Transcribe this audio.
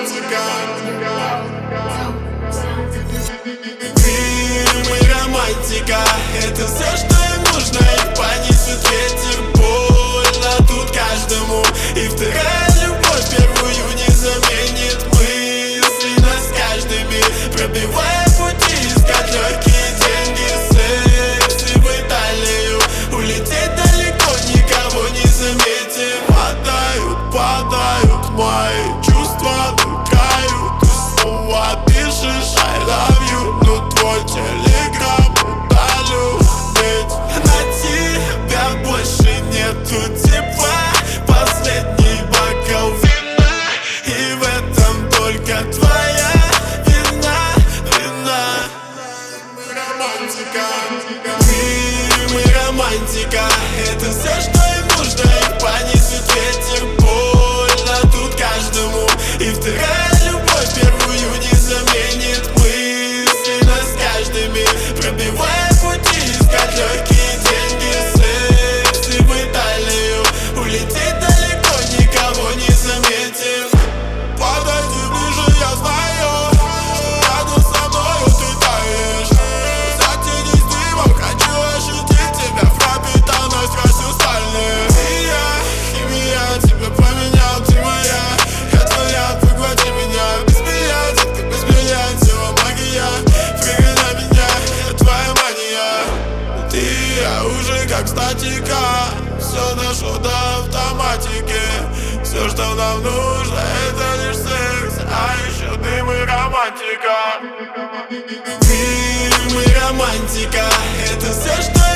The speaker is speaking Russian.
романтика. Фильм и романтика — это все, что им нужно. Их понесет ветер, больно тут каждому. И вторая любовь первую не заменит мысли нас каждыми, пробивая пути, искать легкие деньги, секс и в Италию улететь далеко, никого не заметив. Падают мои чувства, тукают. Ты снова пишешь I love you, но твой телеграм удалю. Ведь на тебя больше нету тепла. Последний бокал вина, и в этом только твоя вина. Романтика. Мы романтика — это все, что им нужно. Их понесет ветер, больно тут каждому. И вторая любовь первую не заменит мысли нас каждыми, пробивая пути, искать легкие деньги, секс и в Италию улететь далеко, никого не заметив. Подойди ближе, я знаю, рядом со мною ты таешь. Затянись дымом, хочу ощутить тебя, пропитанность хрустальная. И я, химия, тебя поменял, ты моя. Я твоя, поглоти меня. Без меня, детка, без меня, тело магия. Прыгай на меня, я твоя мания. Ты и я уже как статика, все нашло до автоматики. Все, что нам нужно, это лишь секс, а еще дым и романтика. Фильм и романтика — это все, что